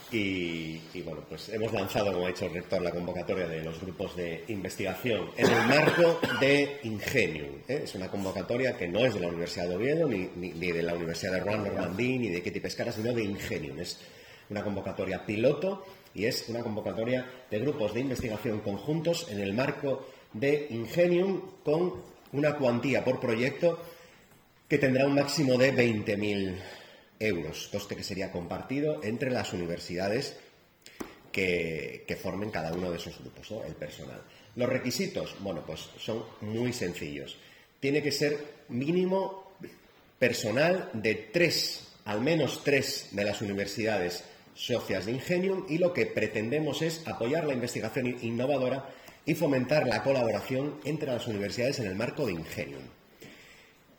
Bueno, pues hemos lanzado, como ha dicho el rector, la convocatoria de los grupos de investigación en el marco de Ingenium. Es una convocatoria que no es de la Universidad de Oviedo, ni de la Universidad de Rouen Normandí, ni de Ketty Pescara, sino de Ingenium. Es una convocatoria piloto y es una convocatoria de grupos de investigación conjuntos en el marco de Ingenium con una cuantía por proyecto que tendrá un máximo de 20.000 euros, coste que sería compartido entre las universidades que formen cada uno de esos grupos, ¿no? El personal. Los requisitos, bueno, pues son muy sencillos. Tiene que ser mínimo personal de al menos tres de las universidades socias de Ingenium, y lo que pretendemos es apoyar la investigación innovadora y fomentar la colaboración entre las universidades en el marco de Ingenium.